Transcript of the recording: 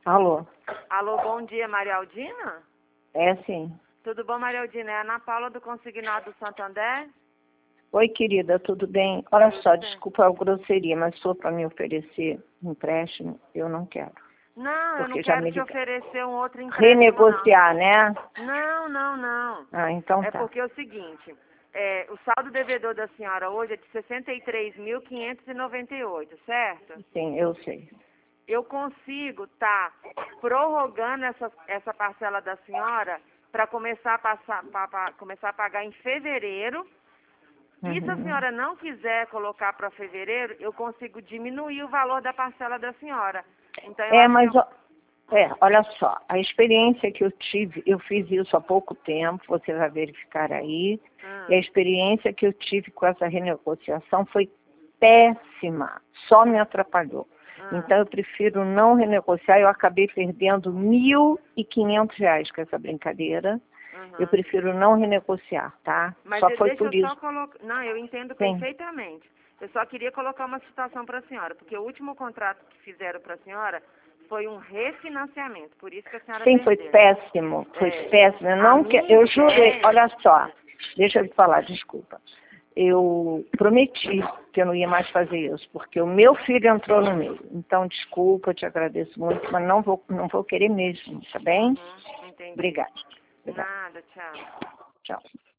Alô? Alô, bom dia, Maria Aldina? É sim. Tudo bom, Maria Aldina? É a Ana Paula do Consignado Santander? Oi, querida, tudo bem? Olha Tudo só, bem. desculpa a grosseria, mas se for para me oferecer empréstimo, eu não quero. Não, eu não Porque já quero me te ligaram. oferecer um outro empréstimo, Renegociar, né? não. Não. Ah, então É tá. porque é o seguinte, o saldo devedor da senhora hoje é de 63.598, certo? Sim, eu sei. Eu consigo estar prorrogando essa parcela da senhora para começar começar a pagar em fevereiro. E se a Uhum. senhora não quiser colocar para fevereiro, eu consigo diminuir o valor da parcela da senhora. Então eu acho Mas que olha só, a experiência que eu tive, eu fiz isso há pouco tempo, você vai verificar aí, e a experiência que eu tive com essa renegociação foi péssima, só me atrapalhou. Então eu prefiro não renegociar, eu acabei perdendo R$ 1.500 com essa brincadeira. Eu prefiro não renegociar, tá? Mas Só foi deixa por eu só isso. colocar. Não, eu entendo Sim. perfeitamente. Eu só queria colocar uma situação para a senhora, porque o último contrato que fizeram para a senhora foi um refinanciamento, por isso que a senhora Sim, foi perdeu. péssimo, foi péssimo. Eu jurei, olha só, deixa eu te falar, desculpa. Eu prometi que eu não ia mais fazer isso, porque o meu filho entrou no meio. Então, desculpa, eu te agradeço muito, mas não vou querer mesmo, tá bem? Entendi. Obrigada. Nada, tchau. Tchau.